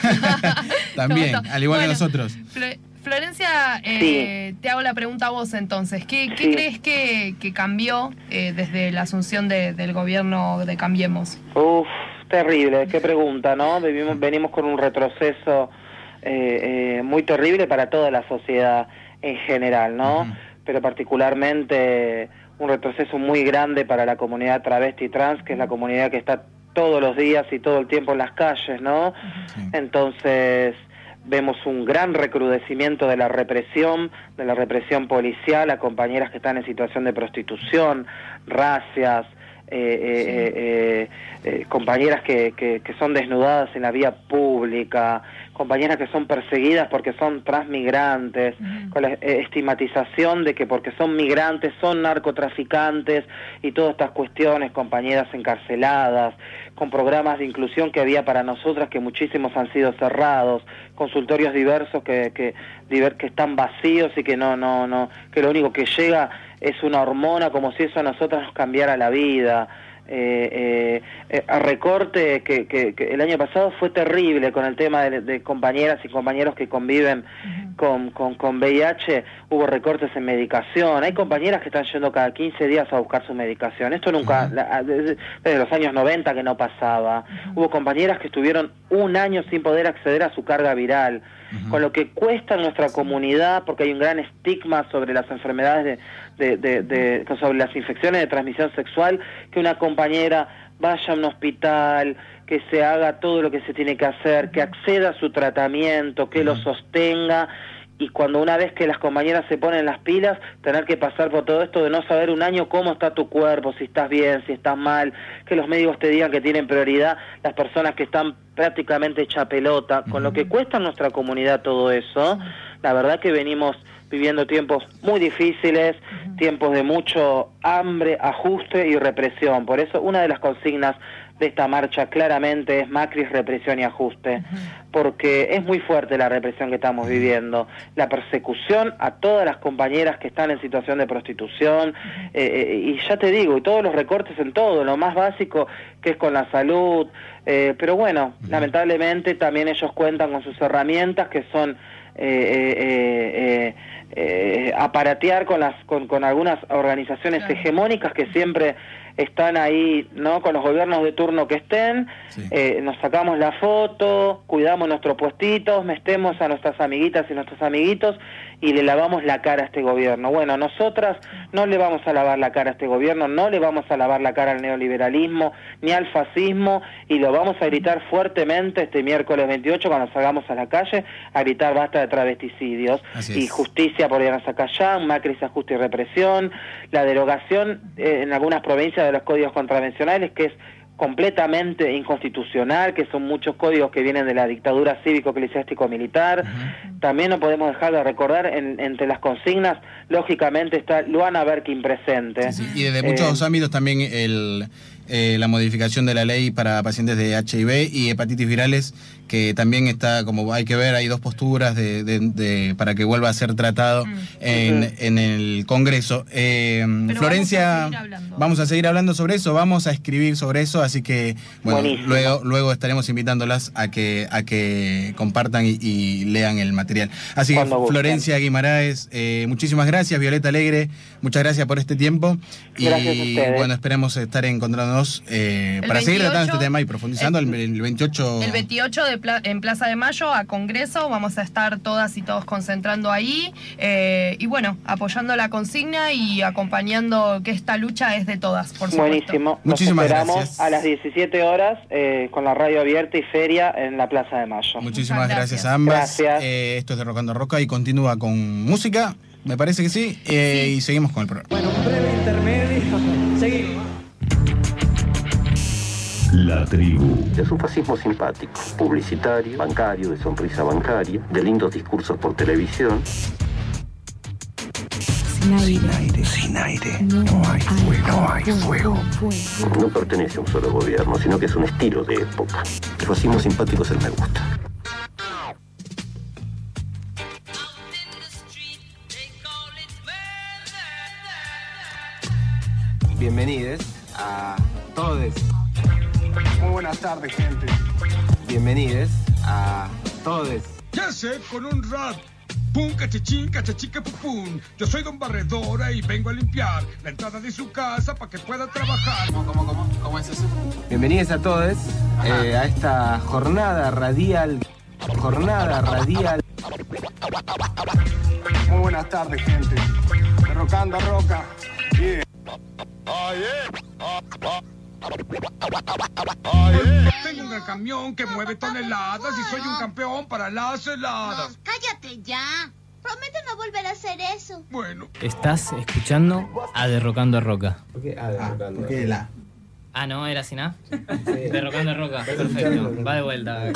C: También,
E: ¿Cómo está?
C: al igual
E: Bueno,
C: que nosotros.
E: Flo- Florencia, eh, te hago la pregunta a vos entonces. ¿Qué, qué
K: Sí.
E: crees que, que cambió eh, desde la asunción de- del gobierno de Cambiemos?
K: Uf, terrible, qué pregunta, ¿no? Vivimos, venimos con un retroceso eh, eh, muy terrible para toda la sociedad en general, ¿no?
C: Ujú.
K: Pero particularmente un retroceso muy grande para la comunidad travesti y trans, que es la comunidad que está todos los días y todo el tiempo en las calles, ¿no?
C: Sí.
K: Entonces vemos un gran recrudecimiento de la represión, de la represión policial a compañeras que están en situación de prostitución, racias, eh, eh, eh, eh, compañeras que, que, que son desnudadas en la vía pública, compañeras que son perseguidas porque son transmigrantes,
E: Ujú.
K: con la eh, estigmatización de que porque son migrantes son narcotraficantes y todas estas cuestiones, compañeras encarceladas, con programas de inclusión que había para nosotras que muchísimos han sido cerrados, consultorios diversos que que, diver, que están vacíos y que no no no que lo único que llega es una hormona, como si eso a nosotras nos cambiara la vida. Eh, eh, eh, a recorte que, que, que el año pasado fue terrible con el tema de, de compañeras y compañeros que conviven
E: Ujú.
K: con, con, con V I H, hubo recortes en medicación, hay compañeras que están yendo cada quince días a buscar su medicación, esto nunca, la- desde, desde los años noventa que no pasaba, hubo compañeras que estuvieron un año sin poder acceder a su carga viral,
C: Ujú.
K: con lo que cuesta en nuestra comunidad, porque hay un gran estigma sobre las enfermedades, de, de, de, de- sobre las infecciones de transmisión sexual, que una compañera vaya a un hospital, que se haga todo lo que se tiene que hacer, que acceda a su tratamiento, que lo
C: Ujú.
K: sostenga, y cuando una vez que las compañeras se ponen las pilas, tener que pasar por todo esto de no saber un año cómo está tu cuerpo, si estás bien, si estás mal, que los médicos te digan que tienen prioridad las personas que están prácticamente hecha pelota, con lo que cuesta en nuestra comunidad todo eso, la verdad que venimos viviendo tiempos muy difíciles, tiempos de mucho hambre, ajuste y represión. Por eso una de las consignas de esta marcha claramente es Macri, represión y ajuste, porque es muy fuerte la represión que estamos viviendo, la persecución a todas las compañeras que están en situación de prostitución, eh, eh, y ya te digo, y todos los recortes en todo, lo más básico que es con la salud, eh, pero bueno, lamentablemente también ellos cuentan con sus herramientas que son eh, eh, eh, eh, aparatear con las con, con algunas organizaciones
E: Claro.
K: hegemónicas que siempre están ahí, ¿no? Con los gobiernos de turno que estén,
C: Sí.
K: eh, nos sacamos la foto, cuidamos nuestros puestitos, metemos a nuestras amiguitas y nuestros amiguitos y le lavamos la cara a este gobierno. Bueno, nosotras no le vamos a lavar la cara a este gobierno, no le vamos a lavar la cara al neoliberalismo ni al fascismo, y lo vamos a gritar fuertemente este miércoles veintiocho cuando salgamos a la calle a gritar basta de travesticidios
C: Así
K: y
C: es.
K: justicia por Diana Zacayán, Macri, ajuste y represión, la derogación eh, en algunas provincias de los códigos contravencionales, que es completamente inconstitucional, que son muchos códigos que vienen de la dictadura cívico-eclesiástico-militar.
C: Ujú.
K: También no podemos dejar de recordar, en, entre las consignas, lógicamente está Loana Berkin presente.
C: Sí, sí. Y desde muchos
K: Eh,
C: ámbitos también el, eh, la modificación de la ley para pacientes de H I V y hepatitis virales, que también está, como hay que ver, hay dos posturas de, de- de- para que vuelva a ser tratado
E: Mm.
C: en,
K: Ujú.
C: en el Congreso. Eh,
E: Pero
C: Florencia,
E: vamos a seguir hablando.
C: vamos a seguir hablando sobre eso, vamos a escribir sobre eso, así que bueno,
K: Buenísimo.
C: luego, luego estaremos invitándolas a que, a que compartan y, y lean el material. Así que
K: Cuando gusten.
C: Florencia Guimaraes, eh, muchísimas gracias. Violeta Alegre, muchas gracias por este tiempo.
K: Gracias a
C: Y
K: ustedes.
C: bueno, esperemos estar encontrándonos acompañándonos eh, para
E: veintiocho,
C: seguir tratando este tema y profundizando el, el veintiocho.
E: El veintiocho de pla en Plaza de Mayo a Congreso, vamos a estar todas y todos concentrando ahí eh, y bueno, apoyando la consigna y acompañando que esta lucha es de todas, por supuesto.
K: Buenísimo. Nos
C: Muchísimas
K: esperamos
C: gracias.
K: a las diecisiete horas eh, con la radio abierta y feria en la Plaza de Mayo.
C: Muchísimas
E: Muchas
C: gracias.
E: gracias.
C: a ambas.
K: Gracias.
C: Eh, esto es de Rocando Roca y continúa con música, me parece que sí, eh,
E: Sí.
C: y seguimos con el programa.
L: Bueno, un breve intermedio. Seguimos.
M: La tribu. Es un fascismo simpático, publicitario, bancario, de sonrisa bancaria, de lindos discursos por televisión.
I: Sin aire.
M: Sin aire.
I: No, hay fuego.
M: No hay fuego. No pertenece a un solo gobierno, sino que es un estilo de época. El fascismo simpático es el me gusta.
N: Bienvenidos a todos.
O: Muy buenas tardes, gente.
N: Bienvenidos a todos.
O: Ya sé, con un rap. Pum, cachachín, cachachica, pupum. Yo soy Don Barredora y vengo a limpiar la entrada de su casa para que pueda trabajar.
C: ¿Cómo, cómo, cómo? ¿Cómo es eso?
N: Bienvenidos a todos eh, a esta jornada radial. Jornada radial.
O: Muy buenas tardes, gente. Derrocando a Roca. Yeah. Tengo un gran camión que mueve toneladas y soy un campeón para las heladas.
B: Cállate ya. Promete no volver a hacer eso.
O: Bueno.
D: Estás escuchando a Derrocando a Roca.
N: ¿Por qué? Ah, derrocando.
C: ¿Por qué la?
D: Ah, no, era sin A. Derrocando a Roca. Perfecto. Va de vuelta.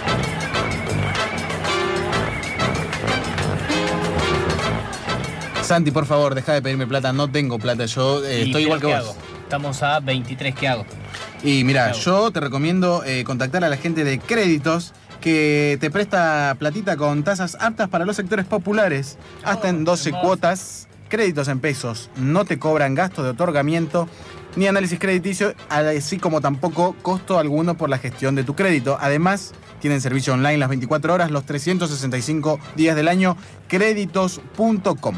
C: Santi, por favor, deja de pedirme plata. No tengo plata. Yo eh,
D: ¿Y
C: estoy igual que
D: qué
C: vos.
D: hago? Estamos a veintitrés, ¿qué hago?
C: Y mira,
D: ¿Qué hago?
C: yo te recomiendo eh, contactar a la gente de Créditos que te presta platita con tasas aptas para los sectores populares. Hasta en doce
D: hermoso.
C: cuotas. Créditos en pesos. No te cobran gasto de otorgamiento ni análisis crediticio, así como tampoco costo alguno por la gestión de tu crédito. Además, tienen servicio online las veinticuatro horas, los trescientos sesenta y cinco días del año. Créditos punto com.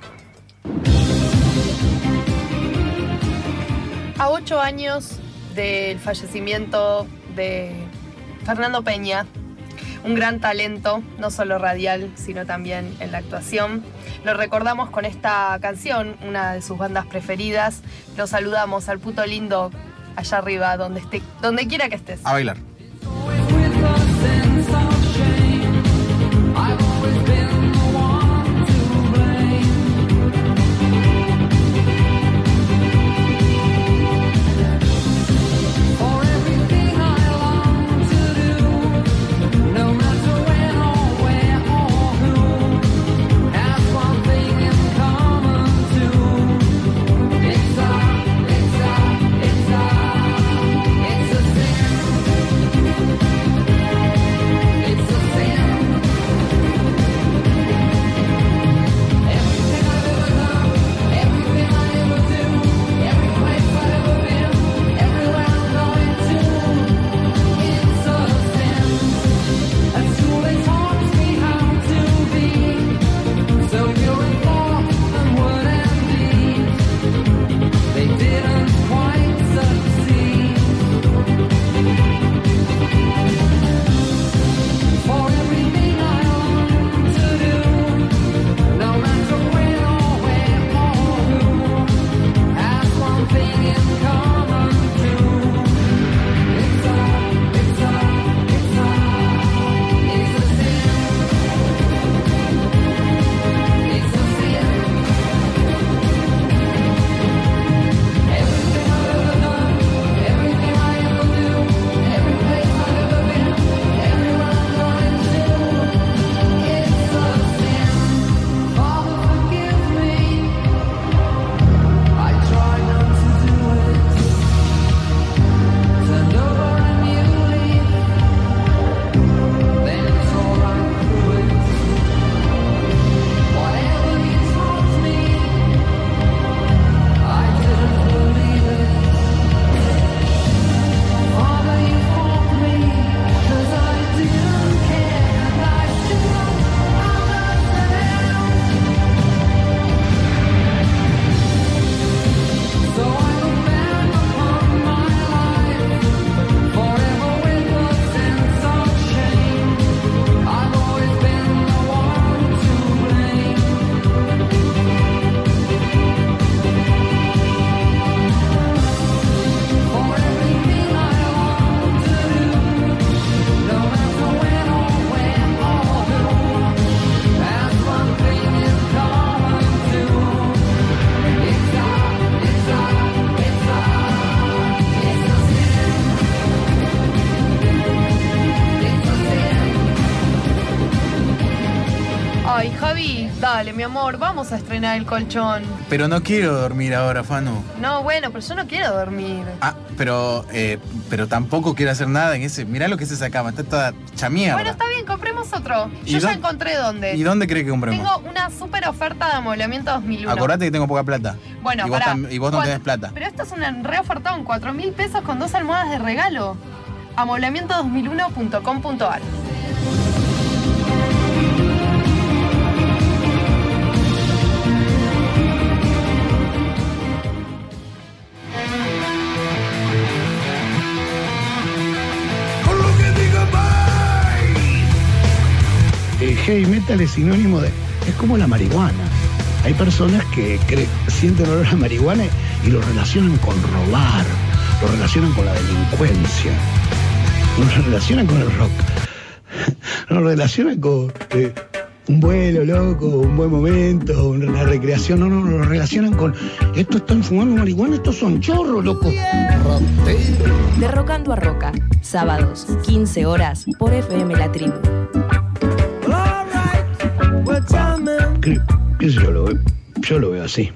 E: A ocho años del fallecimiento de Fernando Peña, un gran talento, no solo radial, sino también en la actuación. Lo recordamos con esta canción, una de sus bandas preferidas. Lo saludamos al puto lindo allá arriba, donde esté, donde quiera que estés.
C: A bailar.
A: It's a
E: Dale, mi amor, vamos a estrenar el colchón.
C: Pero no quiero dormir ahora, Fanu.
E: No, bueno, pero yo no quiero dormir.
C: Ah, pero, eh, pero tampoco quiero hacer nada en ese... Mirá lo que es esa cama, está toda chamierda.
E: Bueno, está bien, compremos otro.
C: ¿Y
E: Yo ya
C: dó-
E: encontré dónde.
C: ¿Y dónde cree que compremos?
E: Tengo una súper oferta de amoblamiento dos mil uno.
C: Acordate que tengo poca plata.
E: Bueno,
C: y vos,
E: pará.
C: tam- y vos no
E: Cuan-
C: tenés plata.
E: Pero esto es una re ofertón, cuatro mil pesos con dos almohadas de regalo. amoblamiento dos mil uno punto com punto a r.
P: El heavy metal es sinónimo de... es como la marihuana. Hay personas que cre- sienten olor a marihuana y lo relacionan con robar, lo relacionan con la delincuencia, lo relacionan con el rock, lo relacionan con eh, un vuelo loco, un buen momento, una recreación. No, no, lo relacionan con... estos están fumando marihuana, estos son chorros, loco.
I: De Rocando a Roca, sábados, quince horas, por F M La Tribu.
P: ¿Qué, qué sé yo, lo veo, yo lo veo así.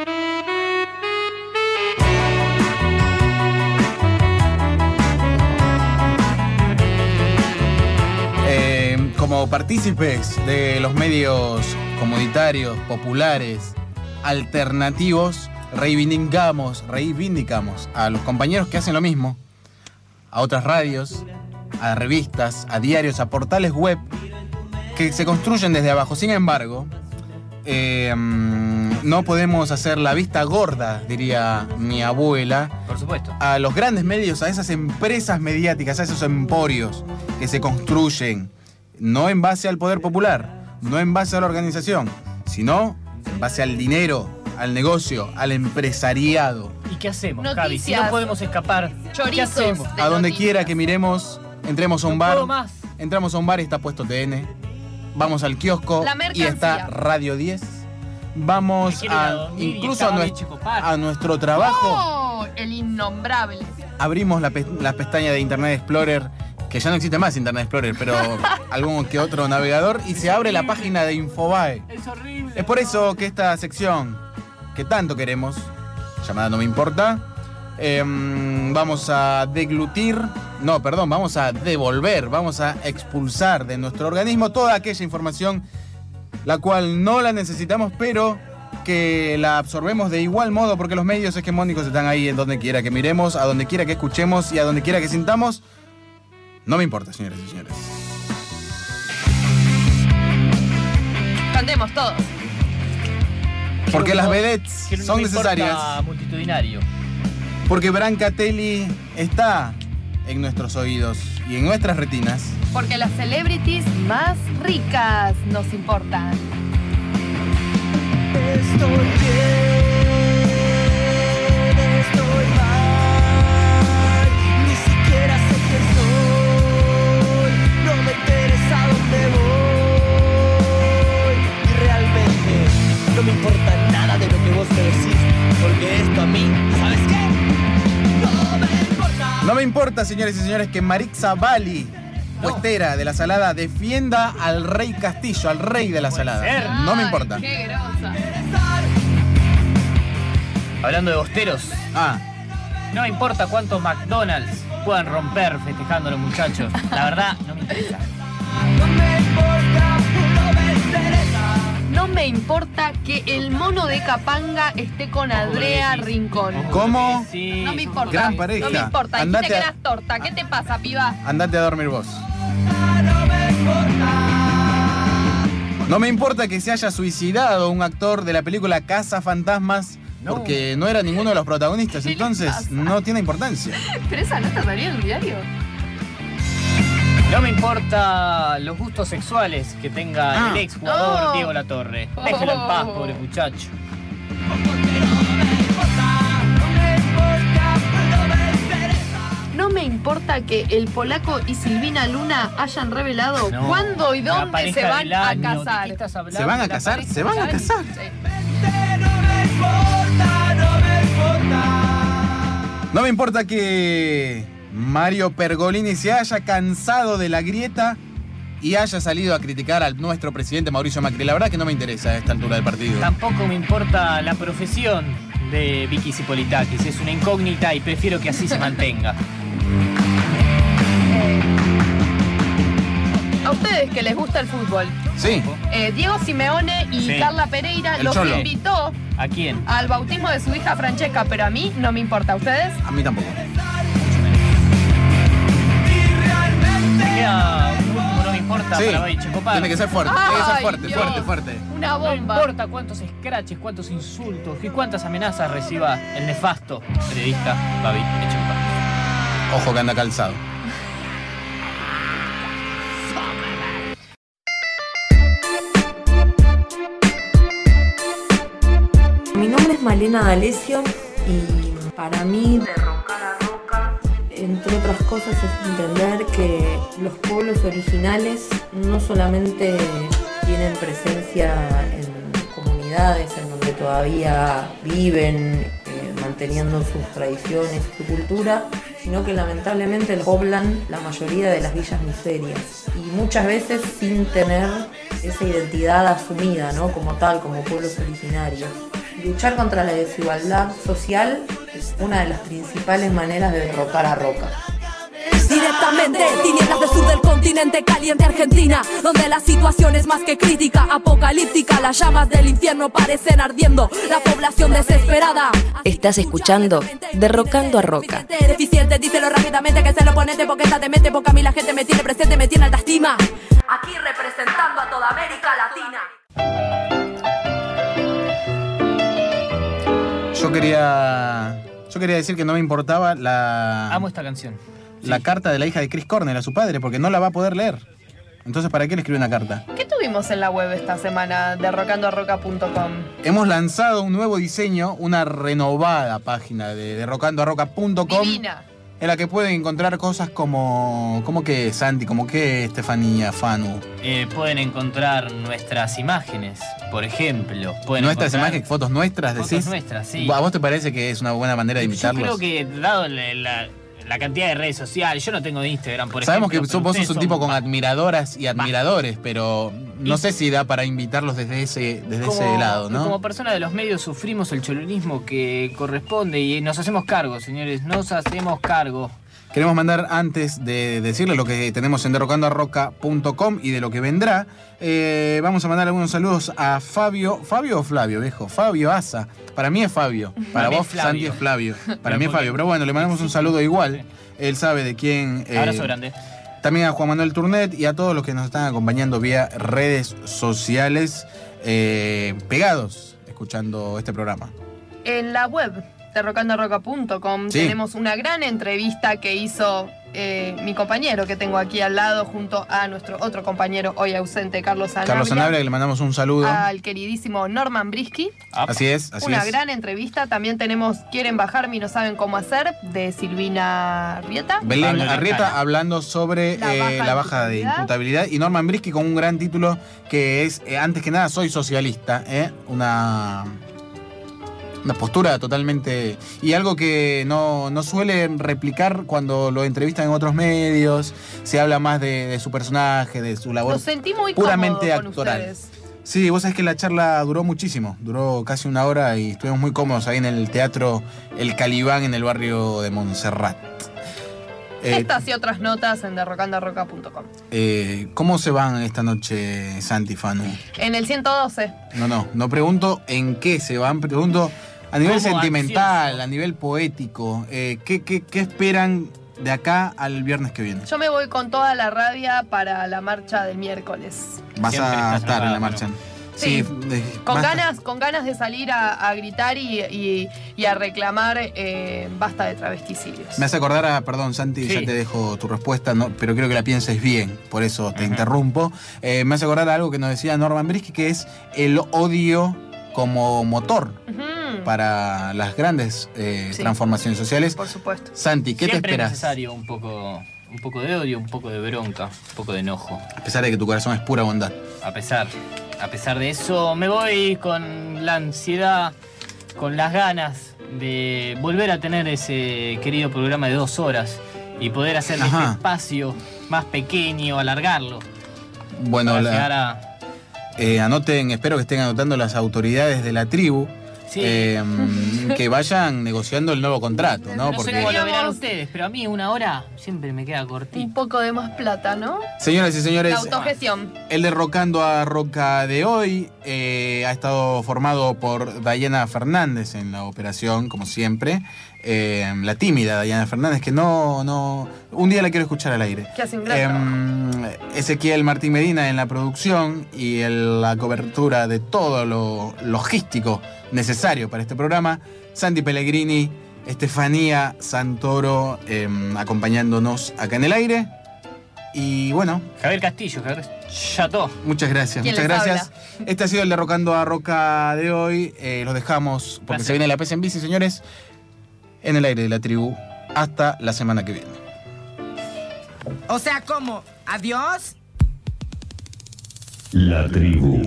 C: Eh, como partícipes de los medios comunitarios, populares, alternativos, reivindicamos, reivindicamos a los compañeros que hacen lo mismo, a otras radios, a revistas, a diarios, a portales web, que se construyen desde abajo. Sin embargo, eh, no podemos hacer la vista gorda, diría mi abuela,
D: Por supuesto.
C: a los grandes medios, a esas empresas mediáticas, a esos emporios que se construyen, no en base al poder popular, no en base a la organización, sino en base al dinero, al negocio, al empresariado.
D: ¿Y qué hacemos,
E: Noticias.
D: Javi? Si no podemos escapar, ¿qué
E: Chorizos
D: hacemos?
E: de
C: A donde
E: noticias.
C: quiera que miremos, entremos a un
D: No
C: bar,
D: puedo más.
C: entramos a un bar y está puesto T N, vamos al kiosco
E: La
C: y
E: mercancía.
C: está Radio diez, vamos
D: Me quiero ir a
C: a,
D: dormir y
C: incluso a,
D: estaba
C: nues-
D: bien Checopar.
C: a nuestro trabajo,
E: ¡Oh! El innombrable.
C: abrimos la, pe- la pestaña de Internet Explorer, que ya no existe más Internet Explorer, pero algún que otro navegador, y se abre la página de Infobae.
D: Es horrible.
C: Es por eso que esta sección que tanto queremos, llamada No Me Importa, eh, vamos a deglutir, no, perdón, vamos a devolver, vamos a expulsar de nuestro organismo toda aquella información la cual no la necesitamos, pero que la absorbemos de igual modo, porque los medios hegemónicos están ahí en donde quiera que miremos, a donde quiera que escuchemos y a donde quiera que sintamos. No me importa, señores y señores.
E: Cantemos todos.
C: Porque
D: Quiero
C: las
D: un-
C: vedettes
D: quiero un
C: son
D: no me importa
C: necesarias.
D: multitudinario.
C: Porque Brancatelli está en nuestros oídos y en nuestras retinas.
E: Porque las celebrities más ricas nos importan.
A: Estoy bien, estoy mal, ni siquiera sé quién soy, no me interesa dónde voy, y realmente no me importa nada de lo que vos me decís, porque esto a mí, ¿sabes qué? No me importa.
C: No me importa, señores y señores, que Marixa Bali, puestera de la Salada, defienda al rey Castillo, al rey de la Salada.
D: ser.
C: No me importa.
E: Ay, qué grosa.
D: Hablando de bosteros,
C: Ah,
D: no me importa cuántos McDonald's puedan romper festejando a los muchachos. La verdad, no me interesa.
A: No me importa, no me interesa.
E: No me importa que el mono de Capanga esté con Andrea Rincón.
C: ¿cómo?
D: Sí,
E: No me importa.
C: Gran pareja.
E: No me importa.
C: Andate
E: Dijiste que
C: a-
E: eras torta. ¿Qué te pasa, piba?
C: Andate a dormir vos.
A: No me importa.
C: No me importa que se haya suicidado un actor de la película Casa Fantasmas,
D: No.
C: porque no era ninguno de los protagonistas,
E: ¿Qué le
C: entonces
E: pasa?
C: no tiene importancia.
E: Pero esa nota salió en el diario.
D: No me importa los gustos sexuales que tenga
C: Ah.
D: el ex jugador
E: No.
D: Diego Latorre. Déjelo en paz, pobre muchacho.
E: No me importa que el polaco y Silvina Luna hayan revelado
D: No.
E: cuándo y
D: La
E: dónde
D: pareja
E: se van
D: del
E: a
D: año. ¿De qué
E: casar.
D: estás hablando?
C: ¿Se van a
D: La
C: casar?
D: pareja
C: ¿Se van a
D: del año.
C: casar? No me importa que Mario Pergolini se haya cansado de la grieta y haya salido a criticar al nuestro presidente Mauricio Macri. La verdad que no me interesa a esta altura del partido.
D: Tampoco me importa la profesión de Vicky Zipolitakis. Es una incógnita y prefiero que así se mantenga.
E: A ustedes que les gusta el fútbol.
C: Sí.
E: Eh, Diego Simeone y
D: Sí.
E: Carla Pereira
C: El
E: los
C: Cholo.
E: invitó
D: ¿A quién?
E: al bautismo de su hija Francesca, pero a mí no me importa. ¿A ustedes?
C: A mí tampoco.
D: Me queda un último no me importa
C: Sí.
D: para Babi Checopar.
C: Tiene que ser fuerte, tiene que ser
E: Ay,
C: fuerte,
E: Dios.
C: fuerte, fuerte.
E: Una
D: No
E: bomba.
D: importa cuántos scratches, cuántos insultos y cuántas amenazas reciba el nefasto periodista Babi Checopar.
C: Ojo que anda calzado.
Q: Mi nombre es Malena D'Alessio y para mí derrocar a Roca, entre otras cosas, es entender que los pueblos originales no solamente tienen presencia en comunidades en donde todavía viven eh, manteniendo sus tradiciones y su cultura, sino que lamentablemente los poblan la mayoría de las villas miserias y muchas veces sin tener esa identidad asumida, ¿no? Como tal, como pueblos originarios. Luchar contra la desigualdad social es una de las principales maneras de derrocar a Roca.
R: Directamente, tinieblas del sur del continente caliente Argentina, donde la situación es más que crítica, apocalíptica, las llamas del infierno parecen ardiendo, la población desesperada.
I: Estás escuchando Derrocando a Roca.
R: Deficiente, díselo rápidamente que se lo ponete porque está demente, porque a mí la gente me tiene presente, me tiene alta estima. Aquí representando a toda América Latina.
C: Yo quería. Yo quería decir que no me importaba la.
D: Amo esta canción.
C: La carta de la hija de Chris Cornell a su padre, porque no la va a poder leer. Entonces, ¿para qué le escribe una carta?
E: ¿Qué tuvimos en la web esta semana de derrocando a roca punto com?
C: Hemos lanzado un nuevo diseño, una renovada página de derrocando a roca punto com.
E: Divina.
C: En la que pueden encontrar cosas como. ¿Cómo qué, Santi? ¿Cómo qué, Estefanía, Fanu?
D: Eh, pueden encontrar nuestras imágenes, por ejemplo. Pueden
C: Nuestras
D: encontrar
C: imágenes, fotos nuestras,
D: fotos
C: decís.
D: nuestras, sí.
C: ¿A vos te parece que es una buena manera de
D: Yo
C: imitarlos?
D: creo que, dado la, la, la cantidad de redes sociales, yo no tengo de Instagram, por
C: Sabemos
D: ejemplo.
C: que sos- vos sos un tipo con admiradoras y admiradores, pero no
D: Y-
C: sé si da para invitarlos desde ese, desde
D: Como-
C: ese lado, ¿no?
D: Como persona de los medios sufrimos el cholunismo que corresponde y nos hacemos cargo, señores, nos hacemos cargo.
C: Queremos mandar, antes de decirle lo que tenemos en derrocando a roca punto com y de lo que vendrá, eh, vamos a mandar algunos saludos a Fabio. ¿Fabio o Flavio, viejo? Fabio Asa. Para mí es Fabio. Para
D: Para mí
C: vos,
D: es Flavio.
C: Santi, es Flavio. Para
D: Pero
C: mí es
D: porque-
C: Fabio. Pero bueno, le mandamos un saludo igual. Él sabe de quién. eh,
D: Abrazo grande.
C: También a Juan Manuel Turnet y a todos los que nos están acompañando vía redes sociales, eh, pegados, escuchando este programa.
E: En la web derrocando a roca punto com
C: Sí.
E: tenemos una gran entrevista que hizo eh, mi compañero que tengo aquí al lado junto a nuestro otro compañero hoy ausente, Carlos Sanabria.
C: Carlos Sanabria, que le mandamos un saludo.
E: Al queridísimo Norman Brisky.
C: Así es, así
E: Una
C: es.
E: gran entrevista. También tenemos Quieren bajarme y no saben cómo hacer, de Silvina Rieta.
C: Belén Arrieta hablando sobre
E: La
C: eh,
E: baja
C: la baja de
E: imputabilidad.
C: imputabilidad y Norman Brisky con un gran título que es, eh, antes que nada, soy socialista. ¿eh? Una, una postura totalmente... Y algo que no, no suele replicar cuando lo entrevistan en otros medios. Se habla más de, de su personaje, de su labor
E: Lo sentí muy
C: puramente
E: cómodo con
C: actoral.
E: ustedes.
C: Sí, vos sabés que la charla duró muchísimo, duró casi una hora y estuvimos muy cómodos ahí en el teatro El Calibán en el barrio de Montserrat. Eh,
E: Estas y otras notas en derrocando a roca punto com.
C: eh, ¿Cómo se van esta noche, Santi, Fanu?
E: En el ciento doce.
C: No, no, no pregunto en qué se van, pregunto a nivel
D: Como
C: sentimental,
D: ansioso.
C: a nivel poético. Eh, ¿qué, qué, qué esperan de acá al viernes que viene?
E: Yo me voy con toda la rabia para la marcha del miércoles.
C: Vas
D: Siempre
C: a
D: estás
C: estar en la
D: enojada,
C: marcha.
E: Sí.
C: eh,
E: Con
C: basta.
E: ganas, con ganas de salir a, a gritar y, y- y a reclamar eh, basta de travesticidios.
C: Me hace acordar a, perdón Santi,
D: Sí.
C: ya te dejo tu respuesta, no, pero quiero que la pienses bien, por eso te interrumpo. Eh, me hace acordar a algo que nos decía Norman Brisky, que es el odio como motor
E: Ujú.
C: para las grandes eh,
E: Sí.
C: transformaciones sociales.
E: Por supuesto.
C: Santi, ¿qué
D: Siempre
C: te
D: es
C: esperas?
D: necesario un poco, un poco de odio, un poco de bronca, un poco de enojo.
C: A pesar de que tu corazón es pura bondad.
D: A pesar, a pesar de eso, me voy con la ansiedad, con las ganas de volver a tener ese querido programa de dos horas y poder hacer este
C: Ajá.
D: espacio más pequeño, alargarlo.
C: Bueno,
D: para
C: la-
D: llegar a...
C: eh, anoten, espero que estén anotando las autoridades de la tribu.
D: Sí.
C: eh, que vayan negociando el nuevo contrato, ¿no?
D: No sé cómo lo verán ustedes, pero a mí una hora siempre me queda cortito.
E: Un poco de más plata, ¿no?
C: Señoras y señores,
E: La autogestión.
C: el Derrocando a Roca de hoy eh, ha estado formado por Dayana Fernández en la operación, como siempre. Eh, la tímida Dayana Fernández, que no, no. Un día la quiero escuchar al aire.
E: Que hace un gran trabajo.
C: Eh, Ezequiel Martín Medina en la producción y en la cobertura de todo lo logístico necesario para este programa. Santi Pellegrini, Estefanía Santoro eh, acompañándonos acá en el aire. Y bueno.
D: Javier Castillo, Javier Chateau.
C: Muchas gracias,
D: ¿Quién
C: muchas
D: les
C: gracias. Este ha sido el Derrocando a Roca de hoy. Eh, los dejamos porque
D: Gracias.
C: se viene la pez en bici, señores. En el aire de la tribu. Hasta la semana que viene.
S: O sea, ¿cómo? ¿Adiós?
T: La tribu.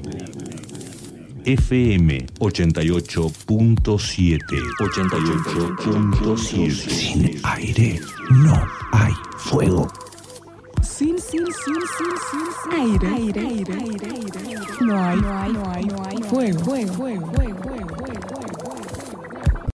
T: F M ochenta y ocho punto siete. ochenta y ocho punto siete.
P: Sin aire no hay fuego.
U: Sin, sin, sin, sin, sin aire. Aire, aire, aire, aire. No hay, no hay, no hay, no hay fuego, fuego, fuego, fuego, fuego.